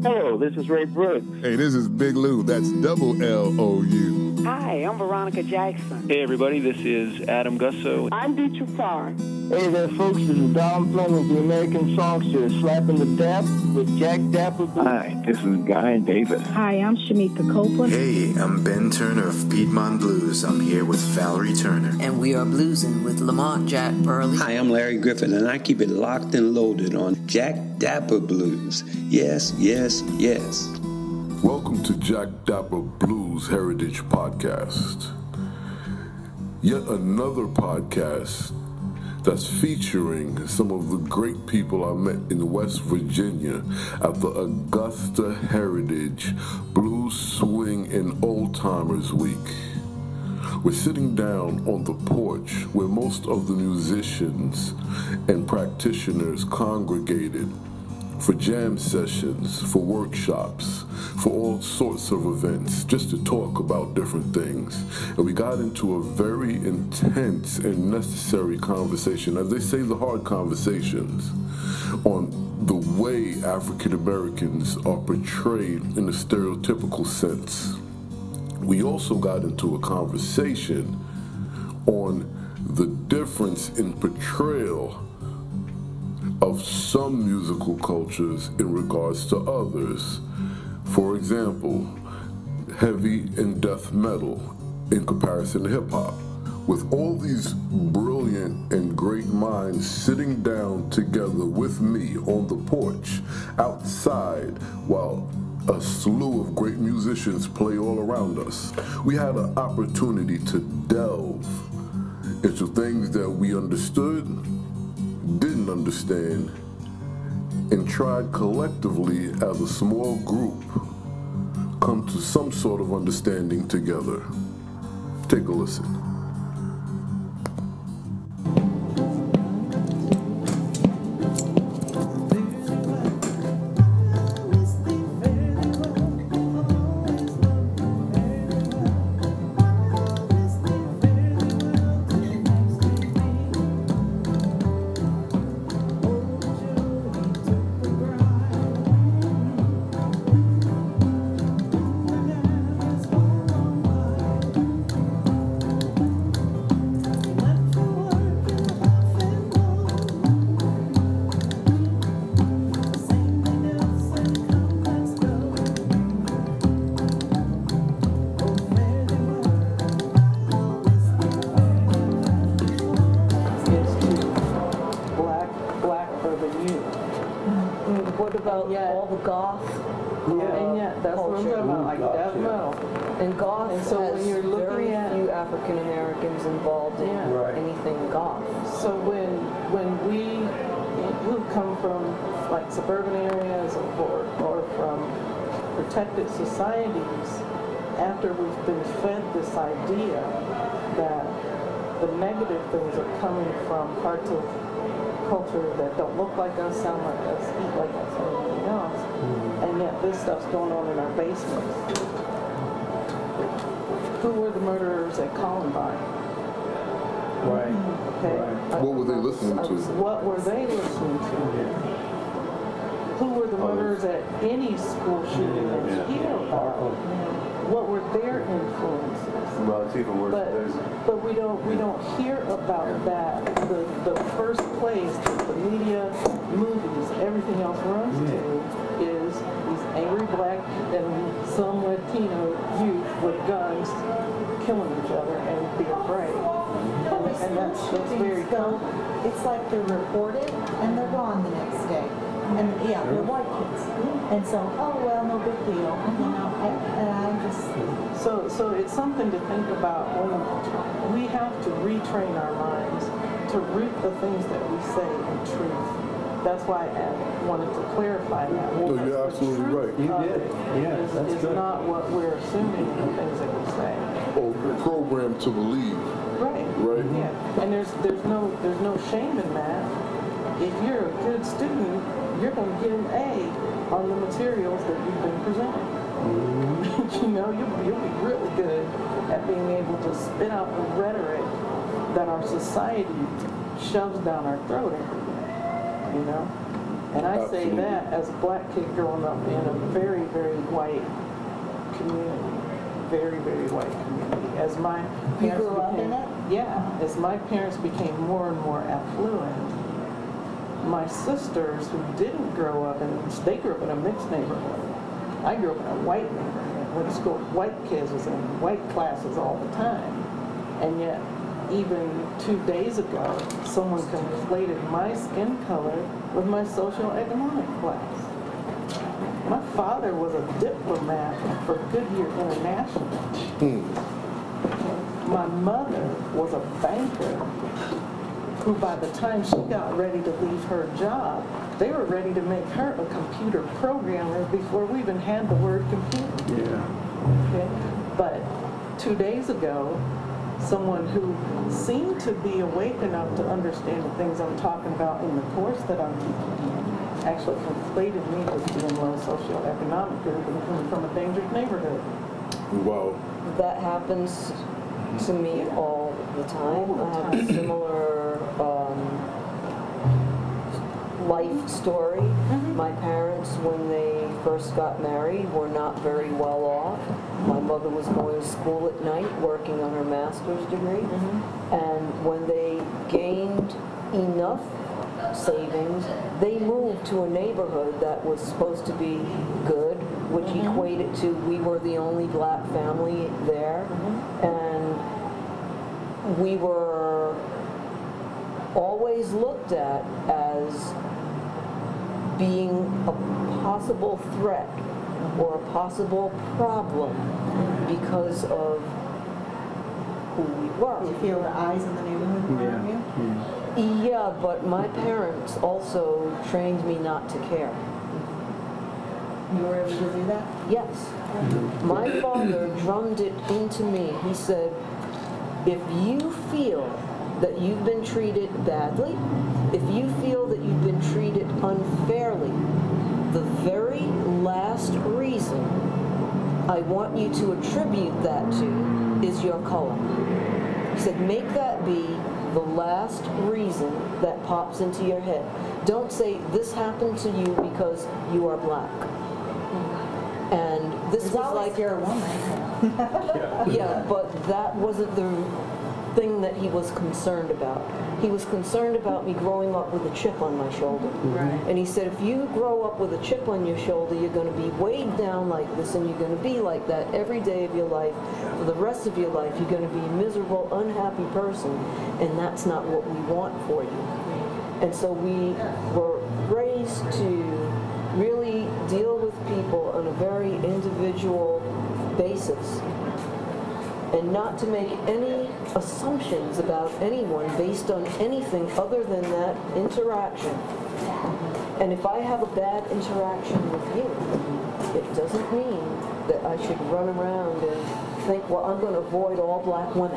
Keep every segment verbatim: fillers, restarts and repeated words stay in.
Hello, this is Ray Brooks. Hey, this is Big Lou. That's double L O U. Hi, I'm Veronica Jackson. Hey, everybody, this is Adam Gusso. I'm Dietrich Farr. Hey there, folks. This is Don Fleming, the American songster, slapping the dap with Jack Dapper. Hi, this is Guy Davis. Hi, I'm Shamika Copeland. Hey, I'm Ben Turner of Piedmont Blues. I'm here with Valerie Turner. And we are bluesing with Lamont Jack Burley. Hi, I'm Larry Griffin, and I keep it locked and loaded on Jack Dapper Blues. Yes, yes, yes. Welcome to Jack Dapper Blues Heritage Podcast. Yet another podcast that's featuring some of the great people I met in West Virginia at the Augusta Heritage Blues Swing and Old Timers Week. We're sitting down on the porch where most of the musicians and practitioners congregated for jam sessions, for workshops, for all sorts of events, just to talk about different things. And we got into a very intense and necessary conversation, as they say, the hard conversations, on the way African Americans are portrayed in a stereotypical sense. We also got into a conversation on the difference in portrayal of some musical cultures in regards to others. For example, heavy and death metal in comparison to hip hop. With all these brilliant and great minds sitting down together with me on the porch outside while a slew of great musicians play all around us, we had an opportunity to delve into things that we understood, didn't understand, and tried collectively as a small group come to some sort of understanding together. Take a listen. Involved in yeah. right. anything goth. So when when we who come from like suburban areas or or from protected societies, after we've been fed this idea that the negative things are coming from parts of culture that don't look like us, sound like us, eat like us, or anything else, mm-hmm. and yet this stuff's going on in our basements. Who were the murderers at Columbine? Right. Okay. Right. What were they listening to? What were they listening to? Yeah. Who were the murderers at any school shooting that you hear about? What were their influences? Well, it's even worse. But, but we don't we don't hear about that. The the first place that the media, movies, everything else runs yeah. to is these angry black and some Latino youth with guns killing each other and be afraid. And that's, that's very common. It's like they're reported and they're gone the next day. And yeah, they're white kids. And so, oh well, no big deal. You know, and, and I just so so it's something to think about when we have to retrain our minds to root the things that we say in truth. That's why I wanted to clarify that. No, you're absolutely right. You did. Yeah, is, that's is good. not what we're assuming in the things that we say. Oh, programmed to believe. Right. Right. Yeah. And there's there's no there's no shame in that. If you're a good student, you're going to get an A on the materials that you've been presenting. Mm-hmm. You know, you'll, you'll be really good at being able to spit out the rhetoric that our society shoves down our throat every day. You know. And I Absolutely. say that as a black kid growing up in a very, very white community. Very, very white community. As my You parents grew up became, in it? Yeah. As my parents became more and more affluent, my sisters who didn't grow up in, they grew up in a mixed neighborhood. I grew up in a white neighborhood. Went to school with white kids, was in white classes all the time. And yet, even two days ago, someone conflated my skin color with my socioeconomic class. My father was a diplomat for Goodyear International. Hmm. My mother was a banker who, by the time she got ready to leave her job, they were ready to make her a computer programmer before we even had the word computer. Yeah. Okay? But two days ago, someone who seemed to be awake enough to understand the things I'm talking about in the course that I'm teaching actually conflated me with being low socioeconomic group and coming from a dangerous neighborhood. Wow. That happens to me all the time. I have a similar um, life story. Mm-hmm. My parents, when they first got married, were not very well off. My mother was going to school at night, working on her master's degree. Mm-hmm. And when they gained enough savings, they moved to a neighborhood that was supposed to be good, which mm-hmm. equated to we were the only black family there. Mm-hmm. And we were always looked at as being a possible threat or a possible problem because of who we were. Do you feel the eyes in the neighborhood around you? Yeah. Yeah, but my parents also trained me not to care. You were able to do that? Yes. Mm-hmm. My father drummed it into me. He said, if you feel that you've been treated badly, if you feel that you've been treated unfairly, the very last reason I want you to attribute that to is your color. He said, make that be the last reason that pops into your head. Don't say, this happened to you because you are black. And this There's was always like... you're a woman. yeah. yeah, but that wasn't the thing that he was concerned about. He was concerned about me growing up with a chip on my shoulder. Right. And he said, if you grow up with a chip on your shoulder, you're going to be weighed down like this, and you're going to be like that every day of your life. For the rest of your life, you're going to be a miserable, unhappy person, and that's not what we want for you. And so we were raised to really deal with people on a very individual basis, and not to make any assumptions about anyone based on anything other than that interaction. And if I have a bad interaction with you, it doesn't mean that I should run around and think, well, I'm going to avoid all black women.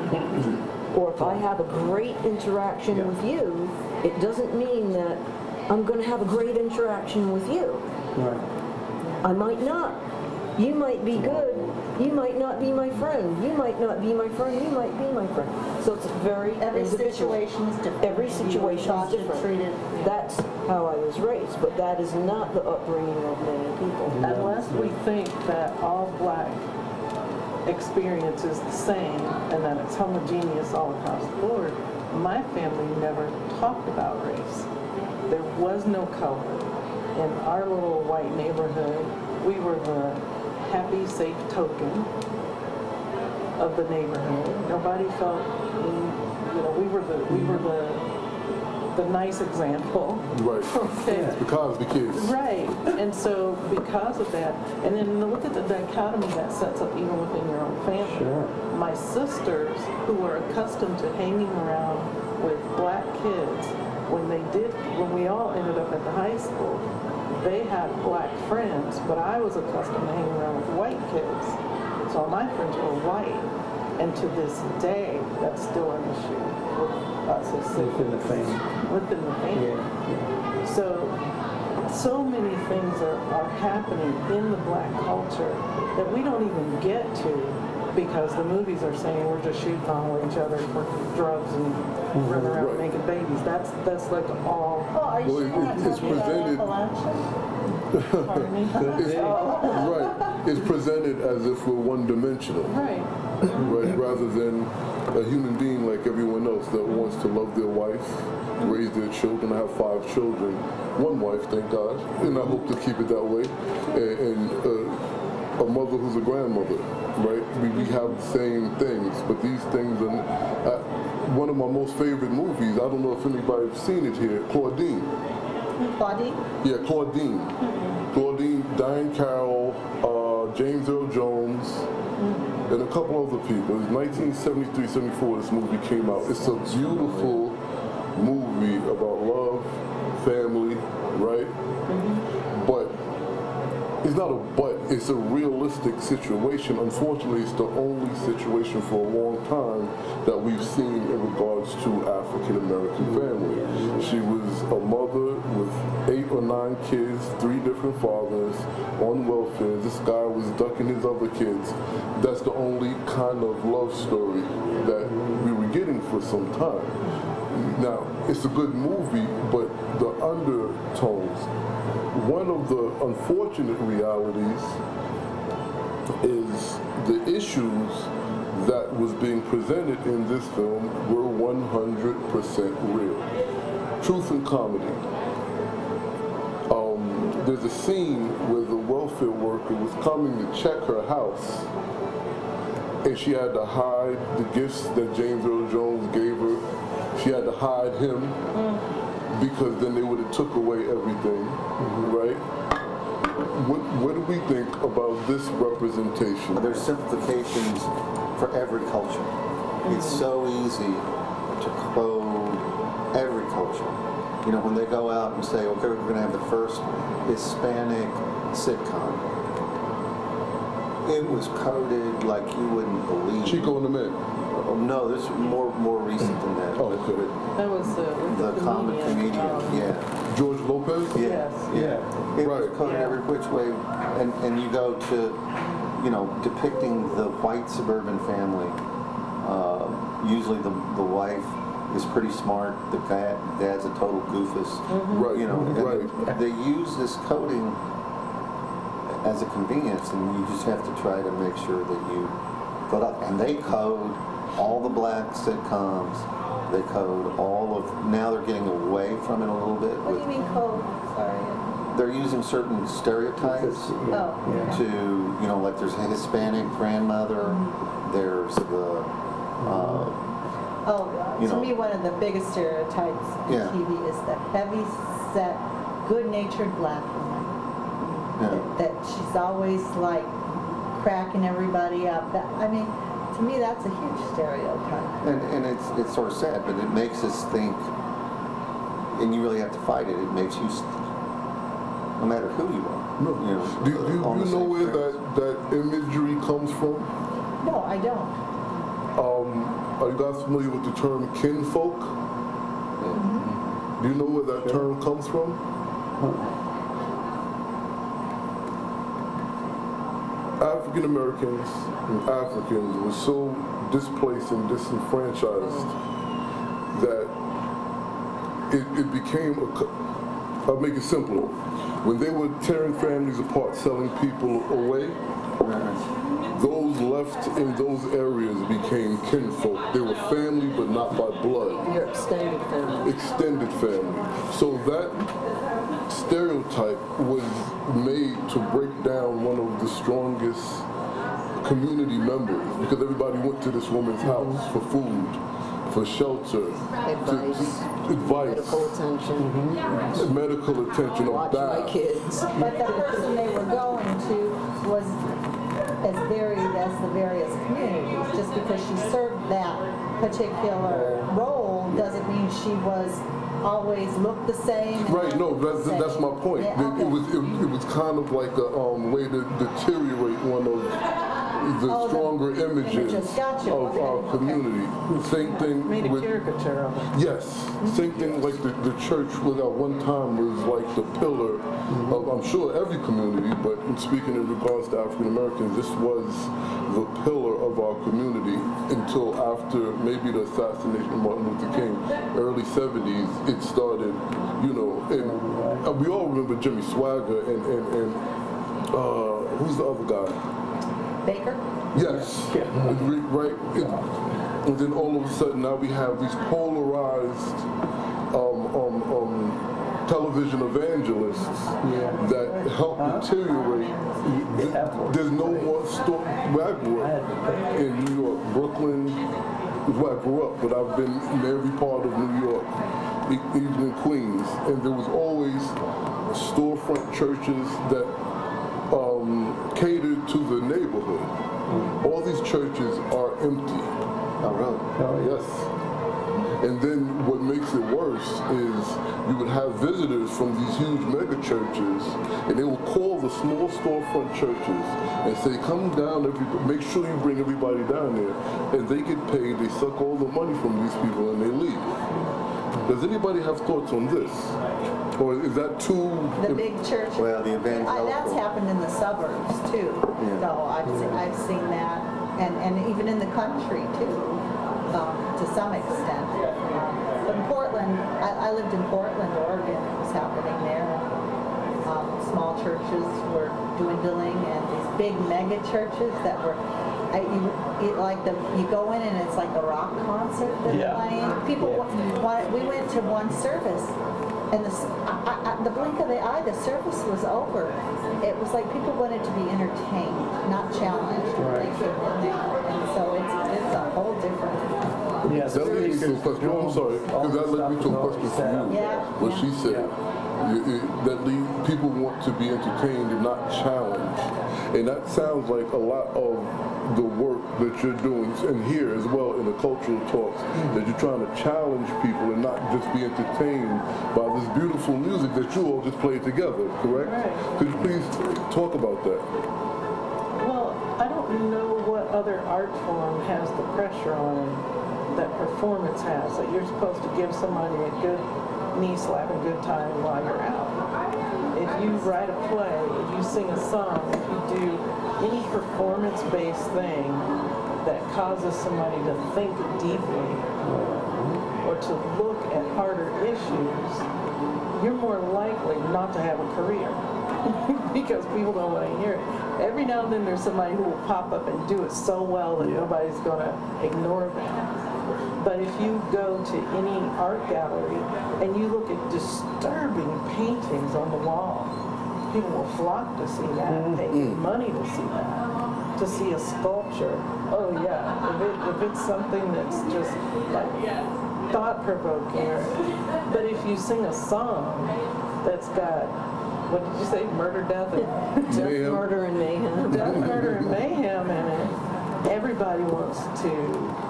Or if I have a great interaction yeah. with you, it doesn't mean that I'm going to have a great interaction with you. Right. I might not. You might be good. You might not be my friend. You might not be my friend. You might be my friend. So it's very Every individual. situation is different. Every situation is different. Treated. That's how I was raised, but that is not the upbringing of many people. Unless we think that all black experience is the same and that it's homogeneous all across the board, my family never talked about race. There was no color. In our little white neighborhood, we were the happy, safe token of the neighborhood. Nobody felt, you know, we were the we were the the nice example. Right. Okay. The Cosby kids. Right. And so because of that, and then look at the dichotomy that sets up even within your own family. Sure. My sisters, who were accustomed to hanging around with black kids, when they did, when we all ended up at the high school, they had black friends, but I was accustomed to hanging around with white kids. So my friends were white. And to this day, that's still an issue with us as siblings. Within the family. Within the family. Yeah, yeah. So, so many things are, are happening in the black culture that we don't even get to because the movies are saying we're just shooting all each other for drugs and running around Right. making babies. That's that's like all. Oh, are you Well, sure it- you're not it's talking about presented- Appalachian? Pardon me? It's, right. It's presented as if we're one-dimensional, Right. right? Rather than a human being like everyone else that wants to love their wife, raise their children. I have five children, one wife, thank God, and I hope to keep it that way. And, and uh, a mother who's a grandmother, right? We, we have the same things, but these things are. Uh, one of my most favorite movies. I don't know if anybody's seen it here. Claudine. Claudine? Yeah, Claudine. Mm-hmm. Claudine, Diane Carroll, uh, James Earl Jones, mm-hmm. and a couple other people. It's nineteen seventy-three, seventy-four this movie came out. It's a beautiful movie about love, family, right? Mm-hmm. But it's not a but, it's a realistic situation. Unfortunately, it's the only situation for a long time that we've seen in regards to African American families. She was a mother with eight or nine kids, three different fathers, on welfare. This guy was ducking his other kids. That's the only kind of love story that we were getting for some time. Now, it's a good movie, but the undertones, one of the unfortunate realities is the issues that was being presented in this film were one hundred percent real. Truth and comedy. Um, there's a scene where the welfare worker was coming to check her house, and she had to hide the gifts that James Earl Jones gave her. She had to hide him because then they would have took away everything, mm-hmm. right? What, what do we think about this representation? There's simplifications for every culture. It's so easy to code every culture. You know, when they go out and say, okay, we're going to have the first Hispanic sitcom, it was coded like you wouldn't believe. Chico and the Men. Oh, no, this is more more recent than that. Oh, okay. That was uh, the, the comic comedian, um, yeah. George Lopez? Yeah, Yes. yeah. It Right. was coded Yeah. every which way, and, and you go to, you know, depicting the white suburban family. Uh, usually the the wife is pretty smart. The dad, dad's a total goofus. Mm-hmm. Right. You know, and right. they use this coding as a convenience, and you just have to try to make sure that you go up. And they code all the black sitcoms. They code all of. Now they're getting away from it a little bit. What do you mean code? Sorry. They're using certain stereotypes Oh. to, you know, like there's a Hispanic grandmother. There's the. Uh, Oh, You to know. me, one of the biggest stereotypes in Yeah. T V is the heavy-set, good-natured black woman. Yeah. That, that she's always like cracking everybody up. That, I mean, to me, that's a huge stereotype. And, and it's it's sort of sad, but it makes us think, and you really have to fight it. It makes you, st- no matter who you are. No. You know, do do on you the know same where terms. that, that imagery comes from? No, I don't. Um, are you guys familiar with the term kinfolk? Yeah. Do you know where that term comes from? African Americans and Africans were so displaced and disenfranchised that it, it became a. co- I'll make it simpler. When they were tearing families apart, selling people away, those left in those areas became kinfolk. They were family, but not by blood. Your extended family. Extended family. So that stereotype was made to break down one of the strongest community members, because everybody went to this woman's house for food, for shelter, Advice. to, to, advice, Medical attention. mm-hmm. medical attention, a Watch bath. my kids. But the person they were going to was as varied as the various communities. Just because she served that particular role doesn't mean she was always looked the same. and Right, no, that's, the that's same. my point. Yeah, It- okay. it, was it, it was kind of like a um, way to deteriorate one of the Oh, the stronger images images. Gotcha. of Okay, our okay. community. Same thing Made a with caricature of it. yes, same thing like the, the church was at one time was like the pillar of, I'm sure, every community, but in speaking in regards to African Americans, this was the pillar of our community until after maybe the assassination of Martin Luther King, early seventies, it started, you know, and uh, we all remember Jimmy Swagger and, and, and uh, who's the other guy? Baker? Yes, yeah. Right. It, and then all of a sudden now we have these polarized um, um, um, television evangelists yeah. that help huh? deteriorate. There's no more story. Where I grew up in New York, Brooklyn is where I grew up, but I've been in every part of New York, even in Queens, and there was always storefront churches that um, catered to the neighborhood. Mm. All these churches are empty. Oh, really? Oh, yes. And then what makes it worse is you would have visitors from these huge mega churches, and they will call the small storefront churches and say, come down, every, make sure you bring everybody down there. And they get paid, they suck all the money from these people, and they leave. Does anybody have thoughts on this? Or is that too... The big church. Well, the evangelical. That's happened in the suburbs, too. Yeah. So I've, yeah. seen, I've seen that. And, and even in the country, too, um, to some extent. Um, but in Portland, I, I lived in Portland, Oregon. It was happening there. Um, small churches were dwindling, and these big mega churches that were... I, you, you like the you go in and it's like a rock concert that's yeah. playing. People yeah. want, we went to one service, and the I, I, the blink of the eye, the service was over. It was like people wanted to be entertained, not challenged. Right. And so it's it's a whole different. Yes. That leads me to a question. Oh, I'm sorry, because that led me to a question for you. Yeah. What yeah. she said. Yeah. It, it, that lead, people want to be entertained and not challenged, and that sounds like a lot of the work that you're doing, and here as well in the cultural talks, that you're trying to challenge people and not just be entertained by this beautiful music that you all just played together, correct? Right. Could you please talk about that? Well, I don't know what other art form has the pressure on it that performance has, that you're supposed to give somebody a good knee slap, a good time while you're out. If you write a play, if you sing a song, if you do any performance-based thing that causes somebody to think deeply or to look at harder issues, you're more likely not to have a career because people don't want to hear it. Every now and then there's somebody who will pop up and do it so well that yeah. nobody's going to ignore them. But if you go to any art gallery and you look at disturbing paintings on the wall, people will flock to see that, mm-hmm. pay money to see that, to see a sculpture. Oh yeah, if, it, if it's something that's just like thought-provoking. But if you sing a song that's got, what did you say, murder, death, and death, murder, and mayhem. Death, murder, and mayhem in it, everybody wants to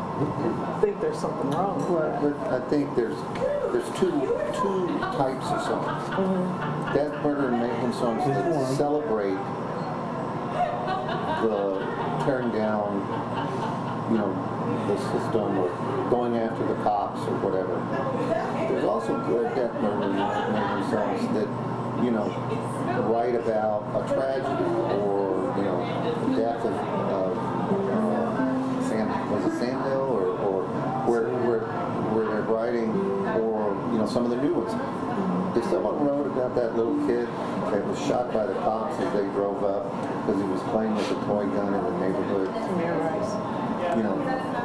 think there's something wrong with well, that. But I think there's there's two two types of songs. Mm-hmm. Death, murder, and mayhem songs that celebrate the tearing down, you know, the system or going after the cops or whatever. There's also good death, murder, and mayhem songs that, you know, write about a tragedy or, you know, the death of, of uh, Sam, was it Sam Hill, or, or where, where, where they're writing, or, you know, some of the new ones. If someone wrote about that little kid that was shot by the cops as they drove up because he was playing with a toy gun in the neighborhood, you know,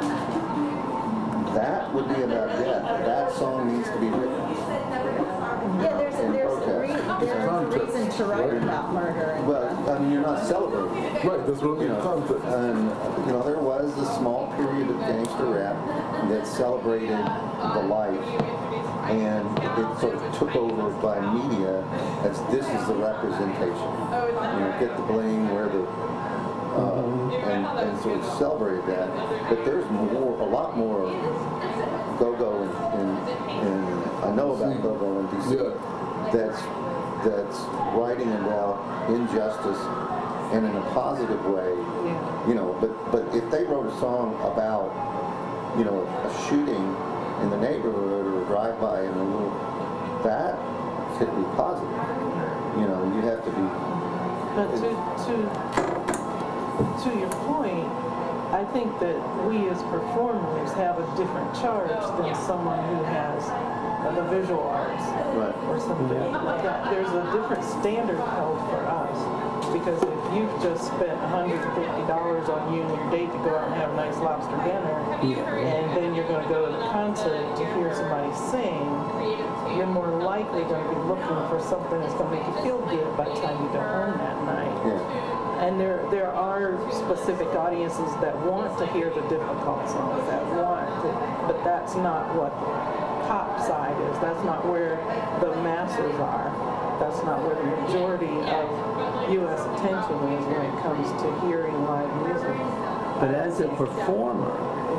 that would be about death. That song needs to be written. Yeah, there's a, there's a, re there's a reason to write right. about murder. And well, I mean, you're not celebrating. Right, that's what I mean. You know, and, you know, there was a small period of gangster rap that celebrated the life, and it sort of took over by media as this is the representation. You know, get the bling, wear the, uh, and, and sort of celebrate that. But there's more, a lot more go-go and, and, and I know about go-go in D C Yeah. That's that's writing about injustice and in a positive way. Yeah. You know, but but if they wrote a song about, you know, a shooting in the neighborhood or a drive-by in a little, that could be positive. You know, you have to be But to, to, to your point, I think that we as performers have a different charge than someone who has uh, the visual arts Right. or something like that. There's a different standard held for us, because if you've just spent one hundred fifty dollars on you and your date to go out and have a nice lobster dinner, and then you're going to go to the concert to hear somebody sing, you're more likely going to be looking for something that's going to make you feel good by the time you go home that night. Yeah. And there there are specific audiences that want to hear the difficult songs, that want to, but that's not what the pop side is. That's not where the masses are. That's not where the majority of U S attention is when it comes to hearing live music. But as a performer,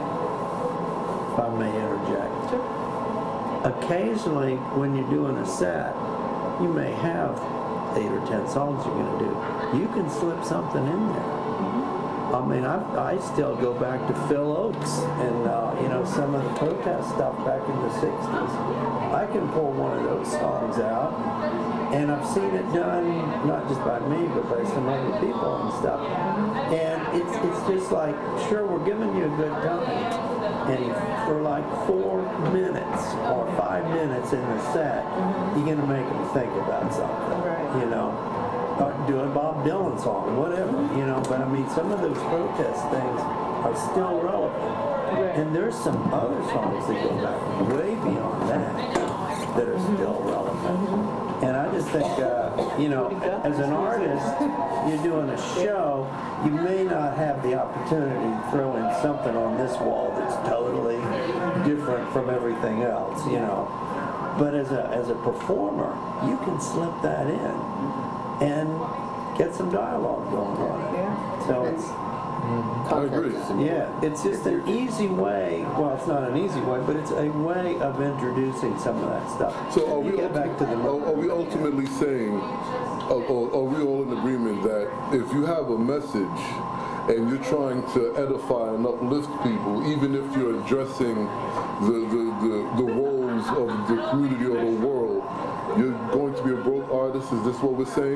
if I may interject, Sure. occasionally when you're doing a set, you may have eight or ten songs you're going to do. You can slip something in there. I mean, I, I still go back to Phil Oakes and, uh, you know, some of the protest stuff back in the sixties. I can pull one of those songs out, and I've seen it done, not just by me, but by some other people and stuff. And it's, it's just like, sure, we're giving you a good time. And for like four minutes or five minutes in the set, you're going to make them think about something, you know. Or do a Bob Dylan song, whatever, you know. But I mean, some of those protest things are still relevant. And there's some other songs that go back way beyond that that are still relevant. And I just think, uh, you know, as an artist, you're doing a show, you may not have the opportunity to throw in something on this wall that's totally different from everything else, you know. But as a as a performer, you can slip that in and get some dialogue going on it. Yeah. So it's I agree. Yeah, it's just an easy way. Well, it's not an easy way, but it's a way of introducing some of that stuff. So are we, get back to the are, are we ultimately saying, are, are we all in agreement that if you have a message and you're trying to edify and uplift people, even if you're addressing the, the, the, the woes of the community or the world, you're going to be a broke artist? Is this what we're saying?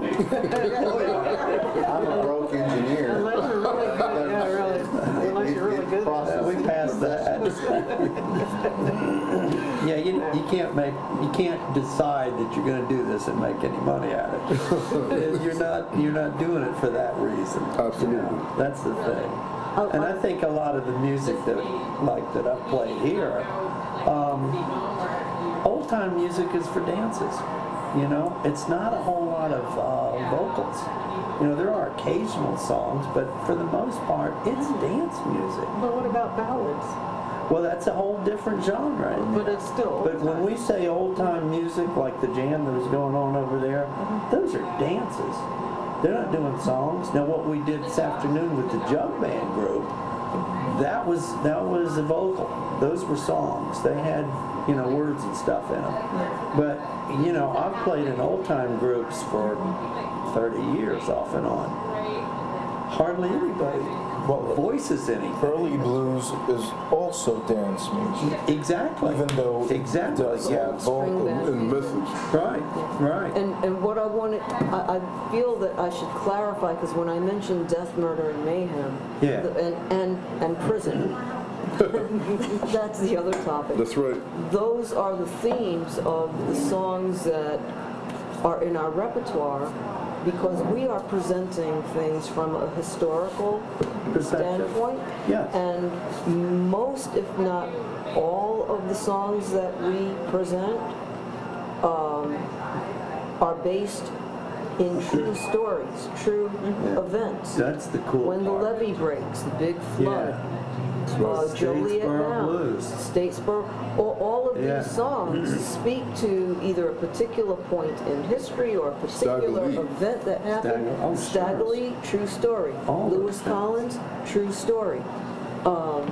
I'm a broke engineer. Unless you're really good, yeah, really. Unless you're really good. Uh, we passed that. Yeah, you, you can't make you can't decide that you're going to do this and make any money at it. You're not you're not doing it for that reason. Absolutely, you know, that's the thing. And I think a lot of the music that like that I've played here, um, old time music is for dances. You know, it's not a whole lot of uh, vocals. You know, there are occasional songs, but for the most part, it's dance music. But what about ballads? Well, that's a whole different genre. But it's still But when we say old-time music, like the jam that was going on over there, mm-hmm. those are dances. They're not doing songs. Now, what we did this afternoon with the Jug Band group, that was that was a vocal. Those were songs. They had, you know, words and stuff in them. But, you know, I've played in old-time groups for thirty years off and on. Hardly anybody well, voices anything. Early blues is also dance music. Exactly. Even though exactly. it does have vocal and message. Right, right. And and what I wanted, I, I feel that I should clarify, because when I mentioned death, murder, and mayhem, yeah. the, and, and, and prison, that's the other topic. That's right. Those are the themes of the songs that are in our repertoire, because we are presenting things from a historical standpoint. Yes. And most, if not all, of the songs that we present um, are based in true stories, true yeah. events. That's the cool When part. the levee breaks, the big flood. Yeah. Uh, Joliet Now, Blues. Statesboro, all, all of yeah. these songs speak to either a particular point in history or a particular Staggerly. event that happened. Stagger- oh, Staggerly, sure. true story. All Lewis Collins, true story. Um,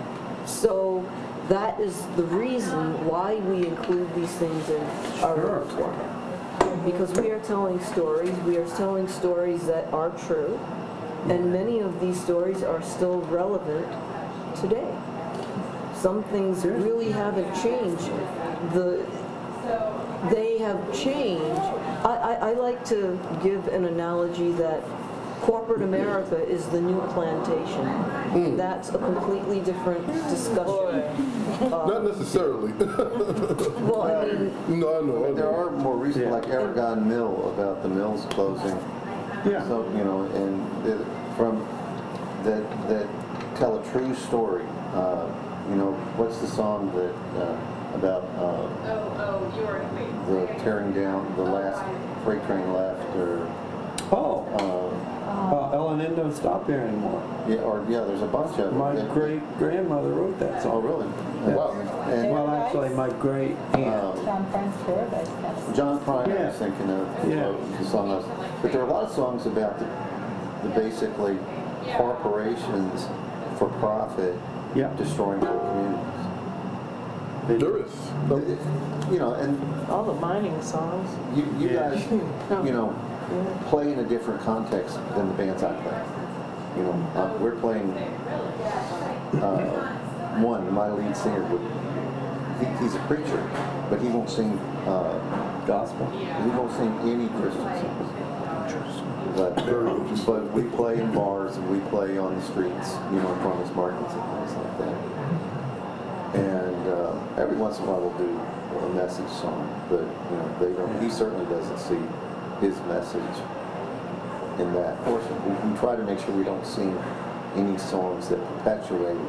so that is the reason why we include these things in our Sure. repertoire. Because we are telling stories, we are telling stories that are true, and many of these stories are still relevant today. Some things really haven't changed. The they have changed. I, I, I like to give an analogy that corporate America is the new plantation. Mm. That's a completely different discussion. Uh, Not necessarily. well, I mean, no, I know. I know. There are more recent, like Aragon Mill, about the mills closing. Yeah. So, you know, and the, from that that tell a true story. Uh, you know, what's the song that uh, about uh, oh, oh, you are the tearing down the last freight train left, or Oh, uh, uh, Ellen N don't stop here anymore. yeah, or yeah, there's a bunch of them. My that- great grandmother wrote that Oh, song. really? Yeah. Wow. And Well, actually, my great aunt. um, John Friend's Paradise Cast. John Prine, I Yeah. was thinking of Yeah. uh, the song. I was, but there are a lot of songs about the, the basically corporations for profit Yeah. destroying whole communities. There is. You know, and All the mining songs. you, you Yeah. guys, you know, play in a different context than the bands I play. You know, uh, we're playing. Uh, one, my lead singer would. He, he's a preacher, but he won't sing uh, Gospel. He won't sing any Christian songs. But, but we play in bars and we play on the streets, you know, in farmers markets and things like that. And uh, every once in a while we'll do a message song, but you know, they don't. He certainly doesn't see his message in that portion. We, we try to make sure we don't sing any songs that perpetuate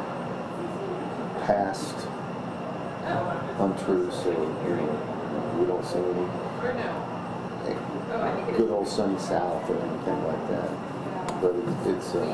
past untruths, or you know, we don't sing any good old sunny South or anything like that. But it's it's, uh,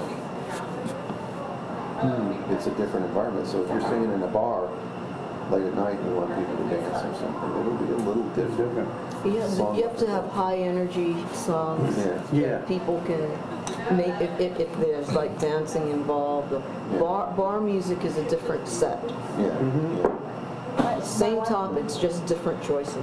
it's a different environment. So if you're singing in a bar late at night and you want people to dance or something, it'll be a little different. yeah, but you have to have high energy songs Yeah. that Yeah. people can make if, if, if there's like dancing involved. The bar bar music is a different set. Yeah. Mm-hmm. yeah. Same topics, just different choices.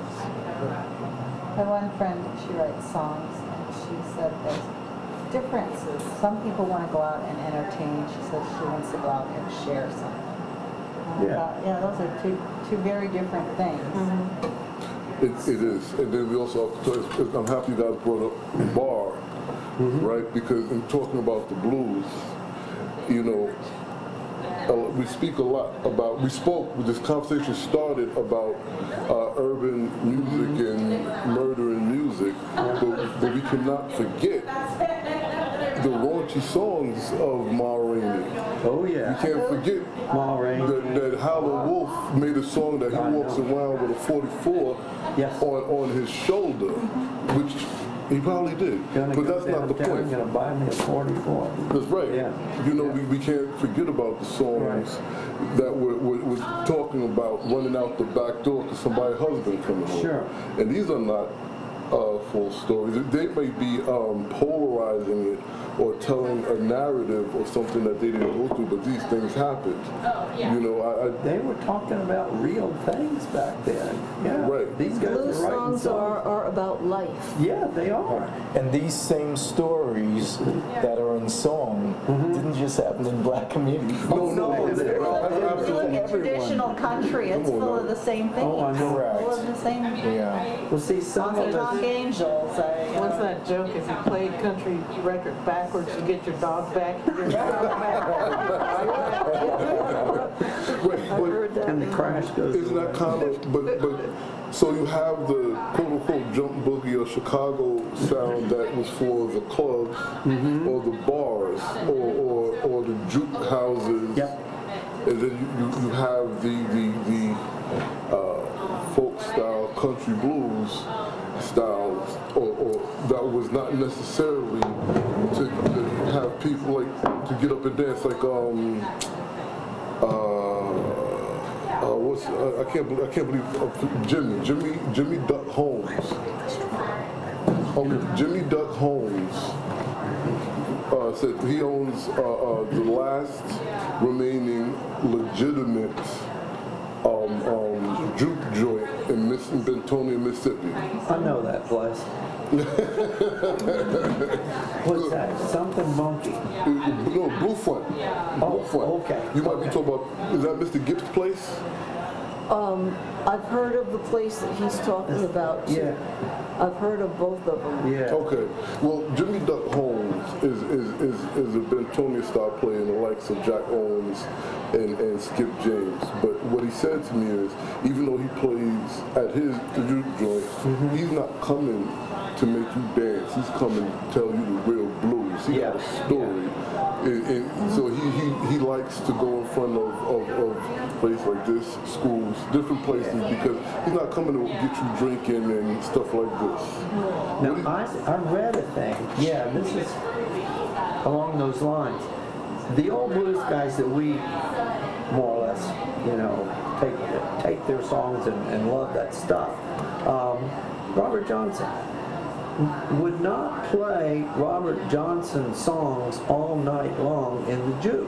My one friend, she writes songs, and she said there's differences. Some people want to go out and entertain. She said she wants to go out and share something. And I Yeah. thought, yeah, those are two two very different things. It, it is. And then we also, I'm happy you guys brought up the bar, right? Because in talking about the blues, you know, uh, we speak a lot about, we spoke, this conversation started about uh, urban music and murder in music, but, but we cannot forget the raunchy songs of Ma Rainey. Oh, yeah. You can't forget Ma Rainey. that, that Howlin' Wolf made a song that he walks around with a forty-four Yes. on, on his shoulder, which he probably did. Gonna But go that's not the downtown, point. Gonna buy me a forty-four. That's right. Yeah. You know, we, we can't forget about the songs that were, were, were talking about running out the back door because somebody's husband coming home. Sure. And these are not uh, full stories. They may be um, polarizing it or telling a narrative or something that they didn't go through, but these things happened. Oh, yeah. You know, I, I They were talking about real things back then. Yeah. Right. These guys Blues were writing songs are, are about life. Yeah, they are. And these same stories that are in song didn't just happen in black communities. No, no, These they're- are all- that's Look absolutely at traditional country, it's Come on, full of now. the same things. Oh, I know. Full of the same Yeah. Well, see, some of Honky Tonk us, Angels. I, uh, What's that joke? If you play country record backwards, you get your dog back. You get your dog back. Wait, but and the crash goes isn't that kind of, but, but, so you have the quote-unquote jump boogie or Chicago sound that was for the clubs or the bars or, or, or the juke houses. Yep. And then you, you, you have the, the, the uh, folk style country blues styles, or, or that was not necessarily to, to have people like to get up and dance like um uh, uh what's uh, I can't believe I can't believe uh, Jimmy Jimmy Jimmy Duck Holmes. Um, Jimmy Duck Holmes uh, said he owns uh, uh, the last remaining legitimate um, um, juke joint in, Miss, in Bentonia, Mississippi. I know that place. What's that? Something bunky. No, Blue Front. Oh, Blue Front. okay. You might Okay. be talking about, is that Mister Gibbs' place? Um, I've heard of the place that he's talking about too. Yeah. I've heard of both of them. Yeah. Okay. Well, Jimmy Duck Holmes is is is, is a Bentonia star player in the likes of Jack Owens and, and Skip James. But what he said to me is, even though he plays at his the juke joint, mm-hmm. he's not coming to make you dance. He's coming to tell you the real blues. He yeah. got a story. Yeah. And, and mm-hmm. so he, he, he likes to go in front of, of, of places like this, schools, different places, yeah. because he's not coming to get you drinking and stuff like this. Now, I, I read a thing, yeah, this is along those lines. The old blues guys that we more or less, you know, take take their songs and, and love that stuff. Um, Robert Johnson would not play Robert Johnson songs all night long in the juke.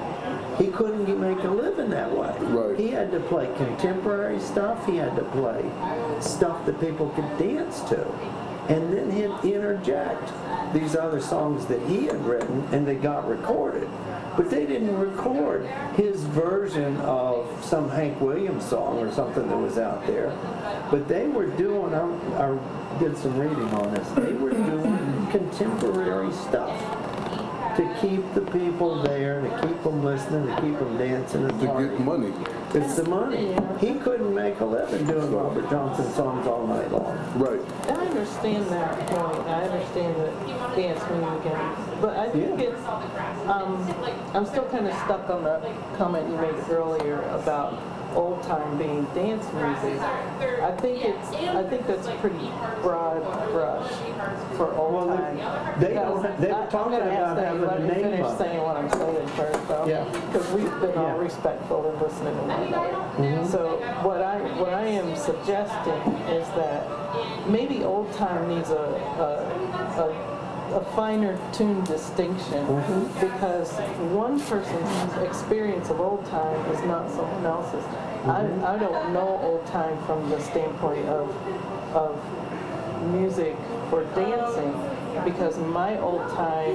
He couldn't make a living that way. Right. He had to play contemporary stuff. He had to play stuff that people could dance to. And then he'd interject these other songs that he had written and they got recorded. But they didn't record his version of some Hank Williams song or something that was out there. But they were doing, I, I did some reading on this, they were doing contemporary stuff to keep the people there, to keep them listening, to keep them dancing and to partying. Get money. It's the money. He couldn't make a living doing Robert Johnson songs all night long. Right. I understand that point. I understand that dance music, and, but I think yeah. it's. Um, I'm still kind of stuck on the comment you made earlier about old time being dance music. I think it's. I think that's a pretty broad brush for old time. They don't. They were talking about having let a me name finish on. saying what I'm saying first, though. Yeah. Because we've been Yeah. all respectful and listening to one another. Mm-hmm. So what I what I am suggesting is that maybe old time needs a a, a a finer tuned distinction mm-hmm. because one person's experience of old time is not someone else's. Mm-hmm. I, I don't know old time from the standpoint of of music for dancing because my old time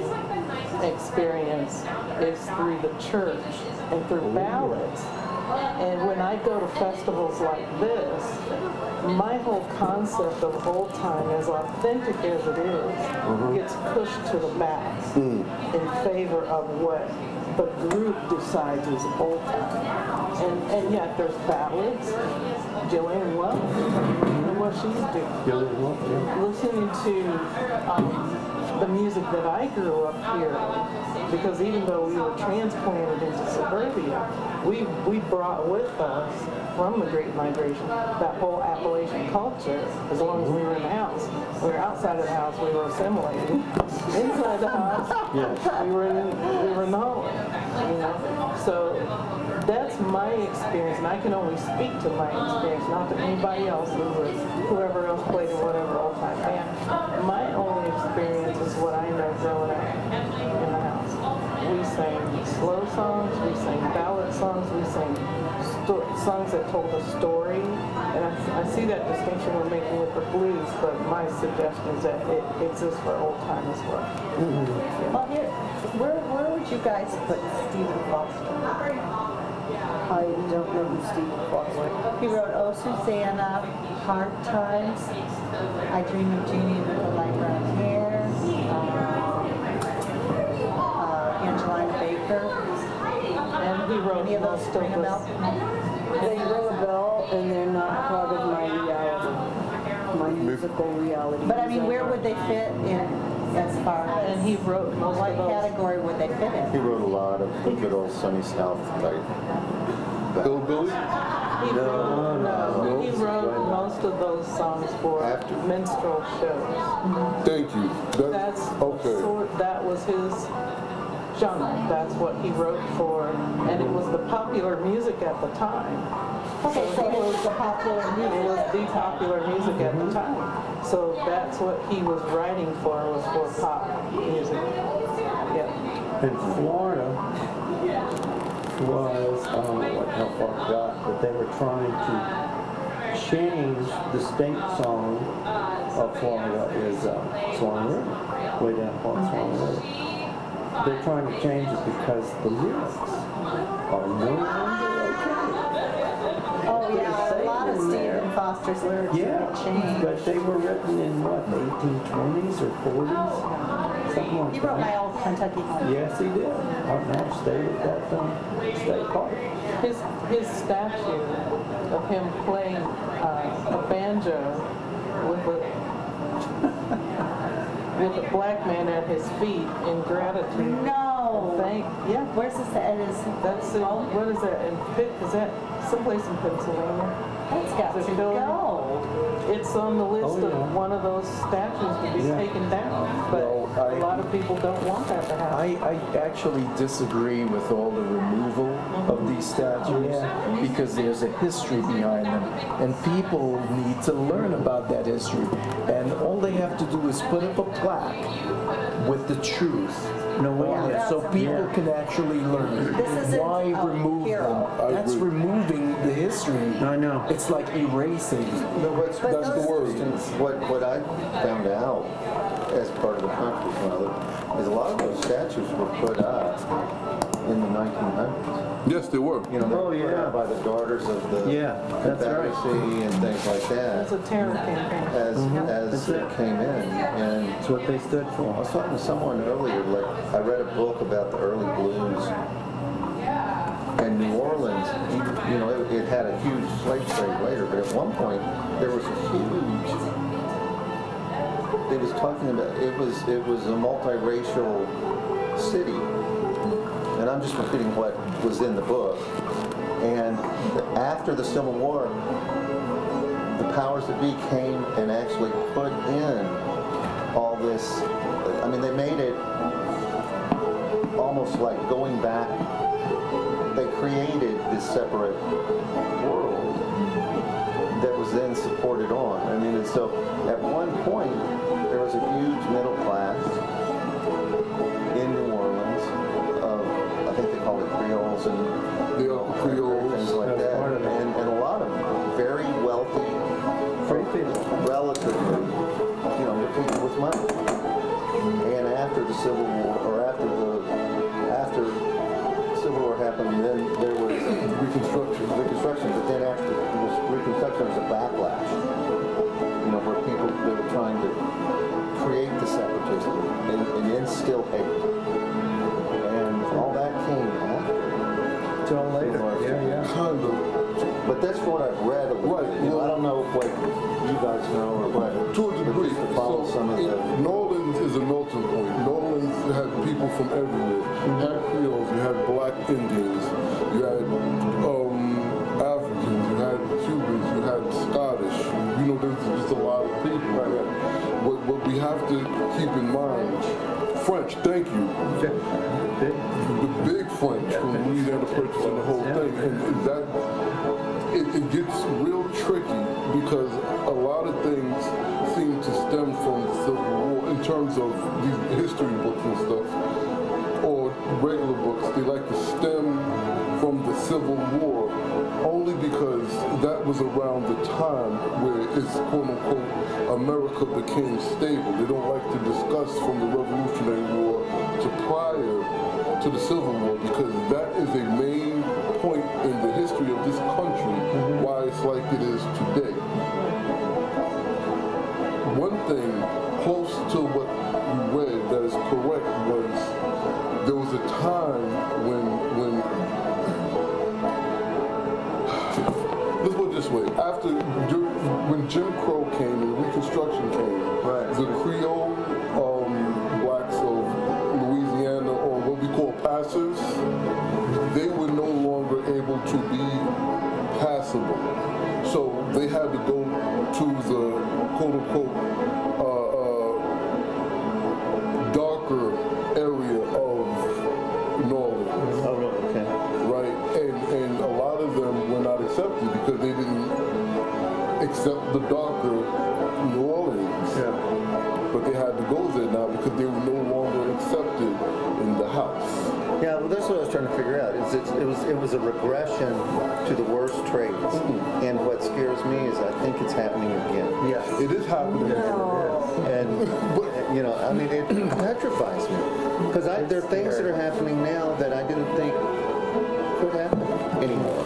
experience is through the church and through ballads. And when I go to festivals like this, my whole concept of old time, as authentic as it is, mm-hmm. gets pushed to the back mm. in favor of what the group decides is old time. And and yet there's ballads. Jillian Wells, and what she's doing. Jillian Wells, yeah. Listening to um, the music that I grew up hearing, because even though we were transplanted into suburbia, we we brought with us from the Great Migration that whole Appalachian culture. As long as we were in the house, we were outside of the house, we were assimilating. Inside the house, yeah. we were in we were in the home. You know, so that's my experience, and I can only speak to my experience, not to anybody else's or whoever else played in whatever old time band. My only experience is what I know growing up in the house. We sang slow songs, we sang ballad songs, we sang sto- songs that told a story, and I, I see that distinction we're making with the blues, but my suggestion is that it exists for old time as well. Mm-hmm. Yeah. Well, here, where, where would you guys put Stephen Foster? I don't know who Stephen Foster is. He wrote Oh Susanna, Hard Times, I Dream of Jeannie with the Light Brown Hair, um, uh, Angelina Baker. And he wrote Any of those most of ring a bell? They ring a bell, and they're not part of my reality, my musical reality. But I mean, where would they fit in as far as? And he wrote most what of those. category would they fit in? He wrote a lot of the good old Sunny South type. Hillbilly? He wrote, no, no, he wrote most of those songs for After. minstrel shows. Mm-hmm. Thank you. That, That's okay. Sort, that was his genre. That's what he wrote for, and it was the popular music at the time. Okay, so it was the popular music. It was the popular music at the time. So that's what he was writing for, was for pop music. Yeah. In Florida was, I don't know what, how far it got, but they were trying to change the state song of Florida is uh, Swan River, way down on Swan River. They're trying to change it because the lyrics are no longer okay. Oh yeah, Foster's lyrics Yeah, didn't change. but they were written in what, the eighteen twenties or forties? Something like He wrote that. My Old Kentucky Home. Yes, he did. Our match stayed at that um, state park. His his statue of him playing uh, a banjo with a with a black man at his feet in gratitude. No. Thank yeah. Where's this at? Is That's in, what is that in Pitt? Is that someplace in Pennsylvania? That's got Is to it going- go. It's on the list Oh, yeah. of one of those statues to be Yeah. taken down, but Well, I- a lot of people don't want that to happen. I, I actually disagree with all the removal of these statues Yeah. because there's a history behind them, and people need to learn about that history. And all they have to do is put up a plaque with the truth. No, wait, on it, yeah. so people Yeah. can actually learn. This isn't Why a remove hero. them? That's agree. removing the history. I know. It's like erasing. No, what's, But that's those- the word. What, what I found out as part of the controversy of it is a lot of those statues were put up in the nineteen hundreds. Yes, they were. You know, they Oh, were put yeah. up by the daughters of the Yeah, that's right. Confederacy and things like that It's a terror campaign. as, as That's it it. came in. And That's what they stood I for. was talking to someone earlier, like, I read a book about the early blues. And New Orleans, you, you know, it, it had a huge slave trade later, but at one point, there was a huge, it was talking about, it was, it was a multiracial city. And I'm just repeating what was in the book. And after the Civil War, the powers that be came and actually put in all this, I mean, they made it almost like going back. They created this separate world that was then supported on. I mean, and so at one point, there was a huge middle class in New Orleans of, I think they call it Creoles and They are Creoles. things like that. And, and a lot of very wealthy, relatively, you know, people with money. And after the Civil War, or after the, after Civil War happened, then there was Reconstruction, Reconstruction, but then after this Reconstruction, there was a backlash. You know, where people, they were trying to create the separatism and, and instill hate. And all that came after. Till later. Yeah, yeah. Kind of. But that's what I've read a little Right, bit. You know, well- I don't know what you guys know or what. To a degree. But just to follow So, some of it- the. New Orleans is a melting point. New Orleans had people from everywhere. You had Creoles, you had black Indians, you had um, Africans, you had Cubans, you had Scottish. You know, there's just a lot of people. Right? What, what we have to keep in mind, French, thank you. The big French from Louisiana Purchase and the whole thing. And that, it, it gets real tricky because a lot of things seem to stem from the Civil War in terms of these history books and stuff, or regular books. They like to stem from the Civil War only because that was around the time where it's quote unquote America became stable. They don't like to discuss from the Revolutionary War to prior to the Civil War because that is a main point in the history of this country why it's like it is today. One thing close to what you read that is correct was there was a time when when let's put it this way, after when Jim Crow came and Reconstruction came, Right. the Creole um, blacks of Louisiana, or what we call passers, they were no longer able to be passable. So they had to go to the quote-unquote uh, uh, darker area of New Orleans. Oh, really? Okay. Right, and and a lot of them were not accepted because they didn't accept the darker New Orleans. Yeah. But they had to go there now because they were no longer accepted in the house. Yeah, well, that's what I was trying to figure out. Is it, it was it was a regression to the worst traits, Mm-hmm. and what scares me is I think it's happening again. Yes, it is happening. And you know, I mean, it petrifies me because there are things that are happening now that I didn't think could happen anymore.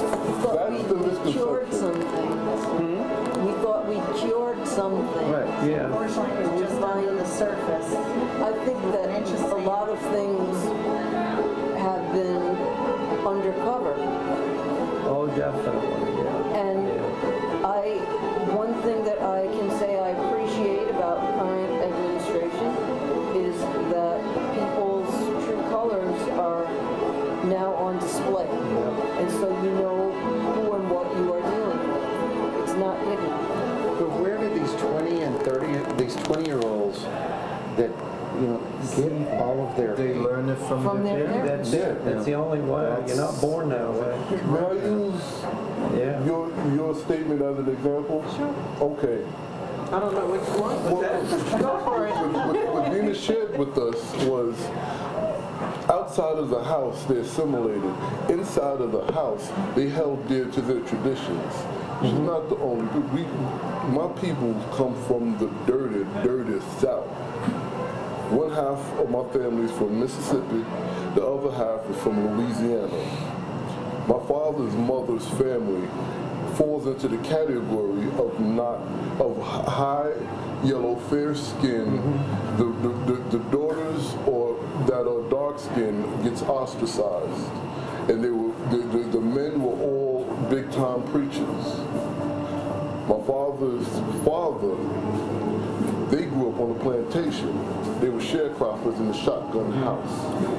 thought we cured some things. Hmm? We thought we cured some things. Right, yeah. Unfortunately, it's just under the surface. I think that a lot of things have been undercover. Oh, definitely, yeah. And yeah. I, one thing that I can say I appreciate about current administration is that people's true colors are now on display. Yep. And so you know who and what you are dealing with. It's not hidden. But where do these twenty and thirty, these twenty-year-olds that, you know, get all of their... They learn it from, From their their parents. That's That's it. That's the only way. That's- You're not born that way. May I use Yeah. your your statement as an example? Sure. Okay. I don't know which one, but that, go for it. What, what, what Nina shared with us was outside of the house they assimilated. Inside of the house they held dear to their traditions. She's not the only. We, my people come from the dirty, dirty South. One half of my family is from Mississippi, the other half is from Louisiana. My father's mother's family falls into the category of not of high yellow, fair skin. Mm-hmm. the, the, the, the daughters or that are dark skinned gets ostracized, and they were the, the, the men were all big time preachers. My father's father, they grew up on a plantation. They were sharecroppers in the shotgun house.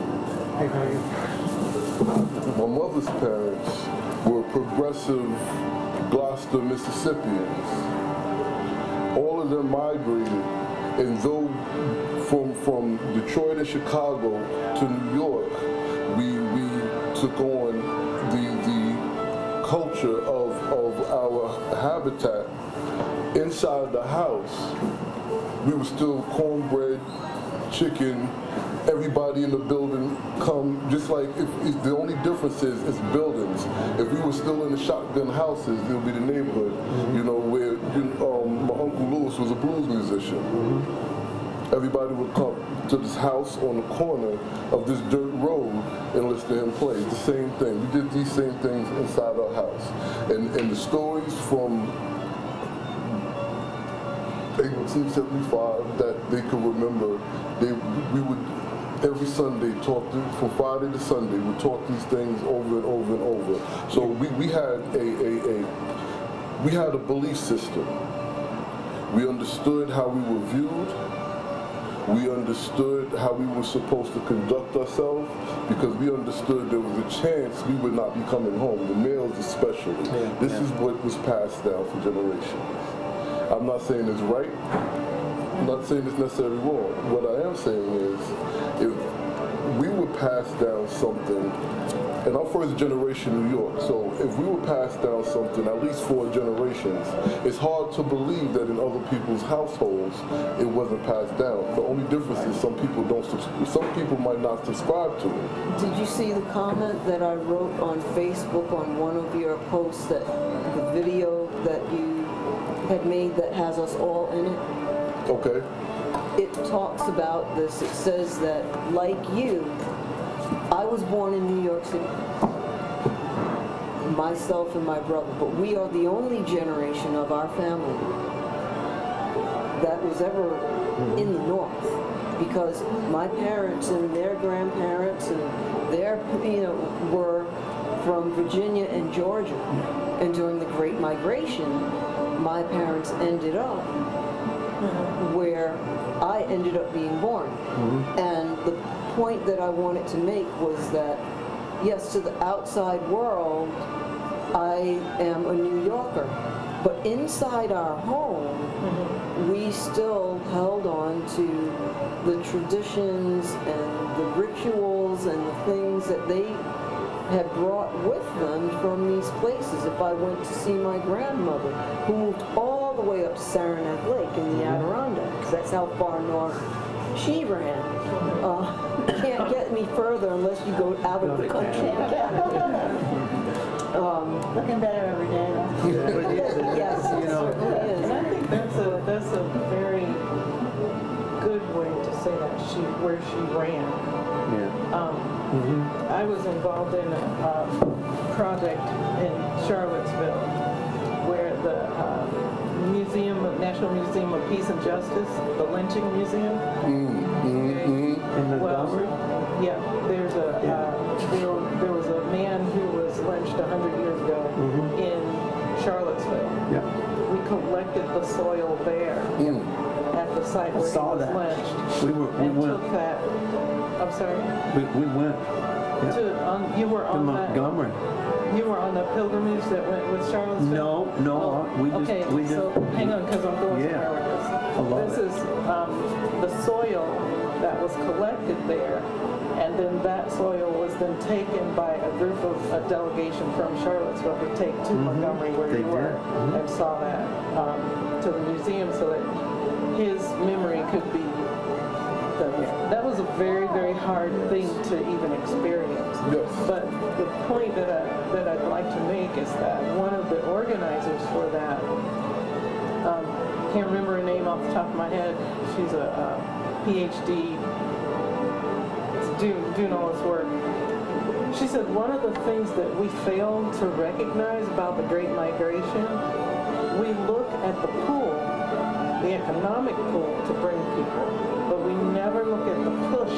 My mother's parents were progressive Gloucester Mississippians. All of them migrated, and though from from Detroit and Chicago to New York, we we took on the the culture of of our habitat. Inside the house, we were still cornbread, chicken. Everybody in the building come, just like if, if the only difference is it's buildings. If we were still in the shotgun houses, it would be the neighborhood, mm-hmm. you know, where you know, um, my Uncle Lewis was a blues musician. Mm-hmm. Everybody would come to this house on the corner of this dirt road and listen to him play. It's the same thing. We did these same things inside our house. And, and the stories from eighteen seventy-five that they could remember, they we would every Sunday talk to, from Friday to Sunday we talk these things over and over and over. So we, we had a, a, a we had a belief system. We understood how we were viewed. We understood how we were supposed to conduct ourselves, because we understood there was a chance we would not be coming home, the males especially. Yeah, this yeah. is what was passed down for generations. I'm not saying it's right. I'm not saying it's necessarily wrong. What I am saying is, if we were passed down something, and I'm first generation New York, so if we were passed down something, at least four generations, it's hard to believe that in other people's households it wasn't passed down. The only difference is some people don't. Some people might not subscribe to it. Did you see the comment that I wrote on Facebook on one of your posts, that the video that you had made that has us all in it? Okay. It talks about this. It says that, like you, I was born in New York City, myself and my brother, but we are the only generation of our family that was ever in the North, because my parents and their grandparents and their, you know, were from Virginia and Georgia, and during the Great Migration, my parents ended up where I ended up being born. Mm-hmm. And the point that I wanted to make was that, yes, to the outside world, I am a New Yorker. But inside our home, mm-hmm. we still held on to the traditions and the rituals and the things that they had brought with them from these places. If I went to see my grandmother, who moved all the way up Saranac Lake in the Adirondacks, that's how far north she ran. Uh, can't get any further unless you go out of the country. um, Looking better every day. Yeah, yes, you know. Is. And I think that's a that's a very good way to say that she where she ran. Yeah. Um, mm-hmm. I was involved in a, a project in Charlottesville where the uh, Museum, National Museum of Peace and Justice, the lynching museum. Mm-hmm. In the well, Montgomery? Yeah, there's a Yeah. uh, there, there was a man who was lynched a hundred years ago Mm-hmm. in Charlottesville. Yeah. We collected the soil there Mm. at the site I where saw he was that. lynched. We were, we and went, took that. I'm sorry. we, we went yeah, To on, you were to on that. Montgomery. You were on the pilgrimage that went with Charlottesville? No, no, Oh, we just, okay, we just. so hang on, because I'm going Yeah. somewhere with this. I love This it. is um, the soil that was collected there, and then that soil was then taken by a group of a delegation from Charlottesville to take to Mhm. Montgomery, where They you were, did. Mhm. and saw that um, to the museum so that his memory could be done here. That was a very, very hard thing to even experience. Yes. But the point that, I, that I'd like to make is that one of the organizers for that, um, can't remember her name off the top of my head, she's a, a P H D, doing, doing all this work. She said one of the things that we fail to recognize about the Great Migration, we look at the pool, the economic pool to bring people, but we never look at the push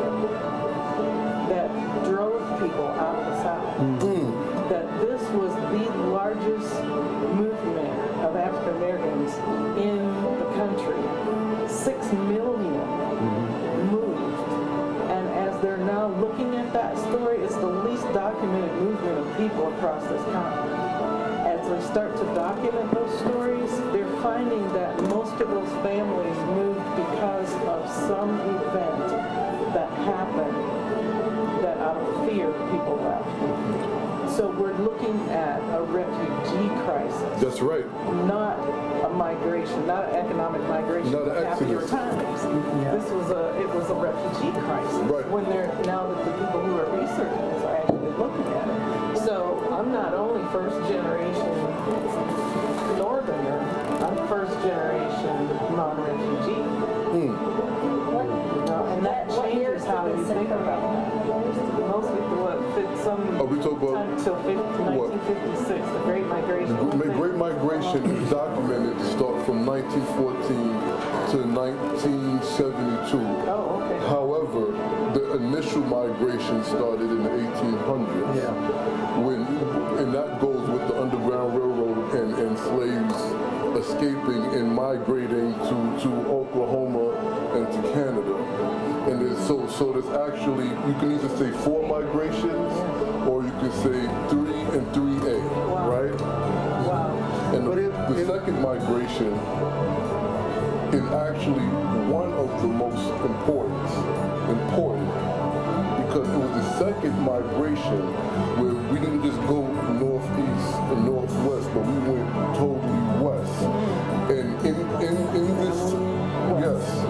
that drove people out of the South. Mm. That this was the largest movement of African Americans in the country. Six million moved. And as they're now looking at that story, it's the least documented movement of people across this continent. As they start to document those stories, they're finding that most of those families moved because of some event that happened that out of fear people left. So we're looking at a refugee crisis. That's right. Not a migration, not an economic migration, Not an but happier exodus. times. This was a, it was a refugee crisis. Right. When they're, now that the people who are researching this are actually looking at it. So I'm not only first generation northerner, I'm first generation non-refugee. Mm. You know, and that changes how you think about that. Mostly to what fit some Are we talking about time till what? nineteen fifty-six, the Great Migration. The Great Migration is documented to start from nineteen fourteen to nineteen seventy-two. Oh, okay. However, the initial migration started in the eighteen hundreds. Yeah. When, and that goes with the Underground Railroad and, and slaves escaping and migrating to, to Oklahoma and to Canada. And there's, so, so there's actually, you can either say four migrations or you can say three and three A, Wow. right? Wow. And But the, it- the it- second migration is actually one of the most important, important, because it was the second migration where we didn't just go northeast and northwest, but we went totally west. And in, in, in this, yes,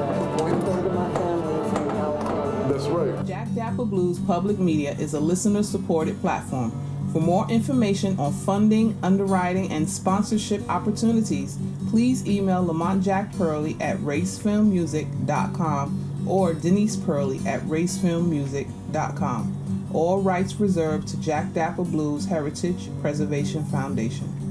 that's right. Jack Dapper Blues Public Media is a listener-supported platform. For more information on funding, underwriting, and sponsorship opportunities, please email Lamont Jack Pearlie at racefilmmusic dot com or Denise Pearlie at racefilmmusic dot com. All rights reserved to Jack Dapper Blues Heritage Preservation Foundation.